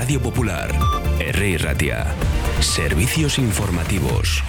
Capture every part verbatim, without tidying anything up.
Radio Popular, Herri Ratia. Servicios informativos.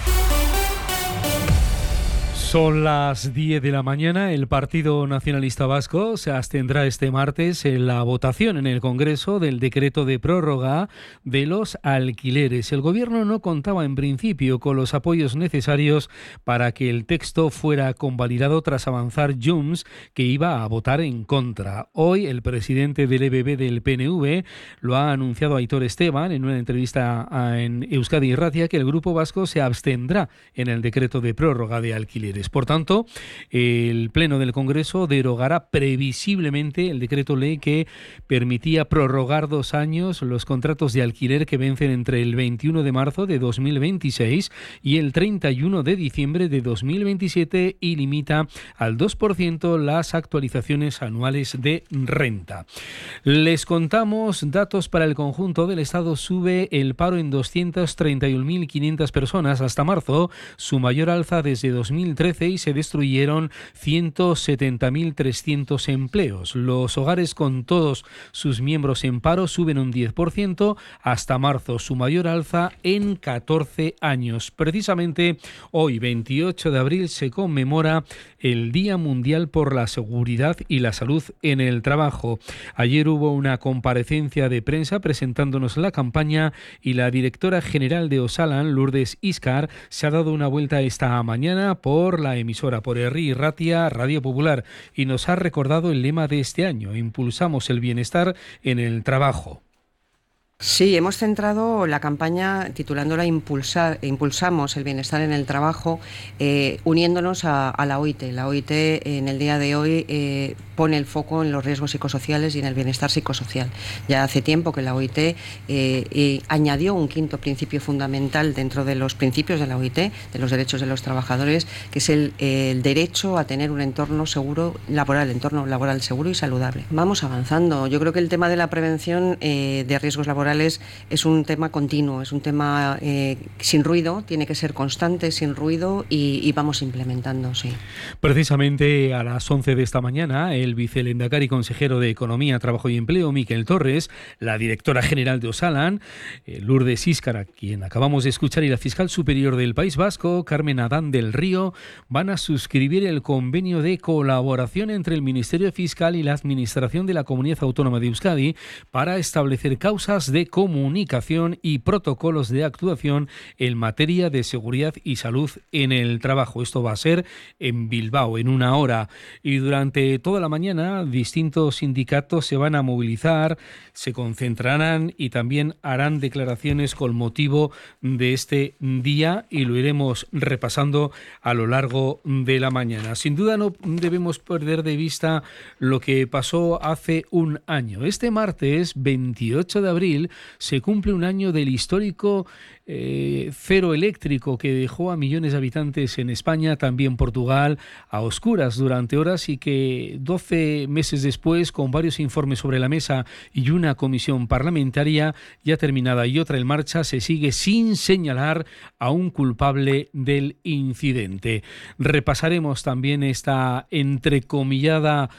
Son las diez de la mañana. El Partido Nacionalista Vasco se abstendrá este martes en la votación en el Congreso del decreto de prórroga de los alquileres. El Gobierno no contaba en principio con los apoyos necesarios para que el texto fuera convalidado tras avanzar Junts, que iba a votar en contra. Hoy el presidente del E B B del P N V lo ha anunciado Aitor Esteban en una entrevista en Euskadi Irratia, que el Grupo Vasco se abstendrá en el decreto de prórroga de alquileres. Por tanto, el Pleno del Congreso derogará previsiblemente el decreto ley que permitía prorrogar dos años los contratos de alquiler que vencen entre el veintiuno de marzo de dos mil veintiséis y el treinta y uno de diciembre de dos mil veintisiete y limita al dos por ciento las actualizaciones anuales de renta. Les contamos datos para el conjunto del Estado. Sube el paro en doscientas treinta y una mil quinientas personas hasta marzo, su mayor alza desde dos mil trece, y se destruyeron ciento setenta mil trescientos empleos. Los hogares con todos sus miembros en paro suben un diez por ciento hasta marzo, su mayor alza en catorce años. Precisamente hoy, veintiocho de abril, se conmemora el Día Mundial por la Seguridad y la Salud en el Trabajo. Ayer hubo una comparecencia de prensa presentándonos la campaña y la directora general de Osalan, Lourdes Íscar, se ha dado una vuelta esta mañana por la emisora, por Herri Ratia, Radio Popular, y nos ha recordado el lema de este año: impulsamos el bienestar en el trabajo. Sí, hemos centrado la campaña titulándola Impulsar, Impulsamos el bienestar en el trabajo, eh, uniéndonos a, a la O I T. La O I T en el día de hoy eh, pone el foco en los riesgos psicosociales y en el bienestar psicosocial. Ya hace tiempo que la O I T eh, eh, añadió un quinto principio fundamental dentro de los principios de la O I T, de los derechos de los trabajadores, que es el, eh, el derecho a tener un entorno seguro laboral, entorno laboral seguro y saludable. Vamos avanzando. Yo creo que el tema de la prevención eh, de riesgos laborales es un tema continuo, es un tema eh, sin ruido, tiene que ser constante, sin ruido, y, y vamos implementando, sí. Precisamente a las once de esta mañana, el vicelehendakari consejero de Economía, Trabajo y Empleo, Miquel Torres, la directora general de Osalan, eh, Lourdes Íscar, a quien acabamos de escuchar, y la fiscal superior del País Vasco, Carmen Adán del Río, van a suscribir el convenio de colaboración entre el Ministerio Fiscal y la Administración de la Comunidad Autónoma de Euskadi para establecer causas de de comunicación y protocolos de actuación en materia de seguridad y salud en el trabajo. Esto va a ser en Bilbao en una hora, y durante toda la mañana distintos sindicatos se van a movilizar, se concentrarán y también harán declaraciones con motivo de este día, y lo iremos repasando a lo largo de la mañana. Sin duda no debemos perder de vista lo que pasó hace un año. Este martes veintiocho de abril se cumple un año del histórico eh, cero eléctrico que dejó a millones de habitantes en España, también Portugal, a oscuras durante horas, y que doce meses después, con varios informes sobre la mesa y una comisión parlamentaria ya terminada y otra en marcha, se sigue sin señalar a un culpable del incidente. Repasaremos también esta entrecomillada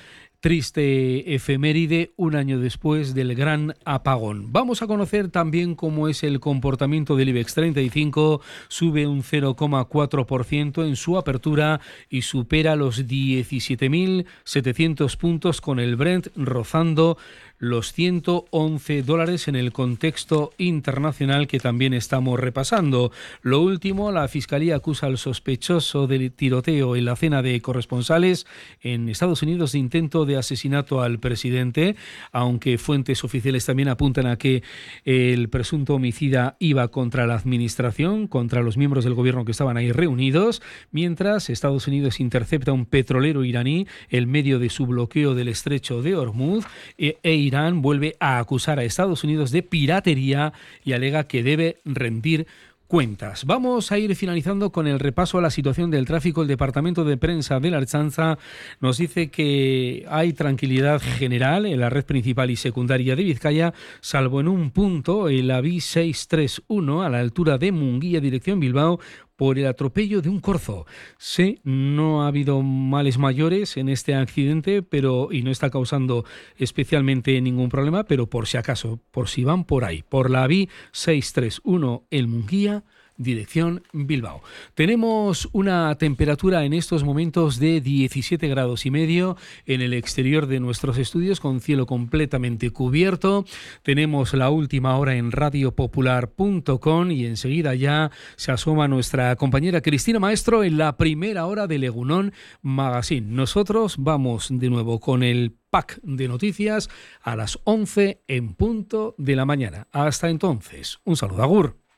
triste efeméride un año después del gran apagón. Vamos a conocer también cómo es el comportamiento del IBEX treinta y cinco. Sube un cero coma cuatro por ciento en su apertura y supera los diecisiete mil setecientos puntos, con el Brent rozando los ciento once dólares en el contexto internacional que también estamos repasando. Lo último, la Fiscalía acusa al sospechoso del tiroteo en la cena de corresponsales en Estados Unidos de intento de asesinato al presidente, aunque fuentes oficiales también apuntan a que el presunto homicida iba contra la administración, contra los miembros del gobierno que estaban ahí reunidos, mientras Estados Unidos intercepta un petrolero iraní en medio de su bloqueo del estrecho de Hormuz, e, e Irán vuelve a acusar a Estados Unidos de piratería y alega que debe rendir cuentas. Vamos a ir finalizando con el repaso a la situación del tráfico. El Departamento de Prensa de la Ertzaintza nos dice que hay tranquilidad general en la red principal y secundaria de Vizcaya, salvo en un punto, en la B seiscientos treinta y uno, a la altura de Munguía, dirección Bilbao, por el atropello de un corzo. Sí, no ha habido males mayores en este accidente, pero y no está causando especialmente ningún problema, pero por si acaso, por si van por ahí, por la V I seiscientos treinta y uno El Munguía, dirección Bilbao. Tenemos una temperatura en estos momentos de diecisiete grados y medio en el exterior de nuestros estudios, con cielo completamente cubierto. Tenemos la última hora en radio popular punto com y enseguida ya se asoma nuestra compañera Cristina Maestro en la primera hora de Egunon Magazine. Nosotros vamos de nuevo con el pack de noticias a las once en punto de la mañana. Hasta entonces, un saludo, agur.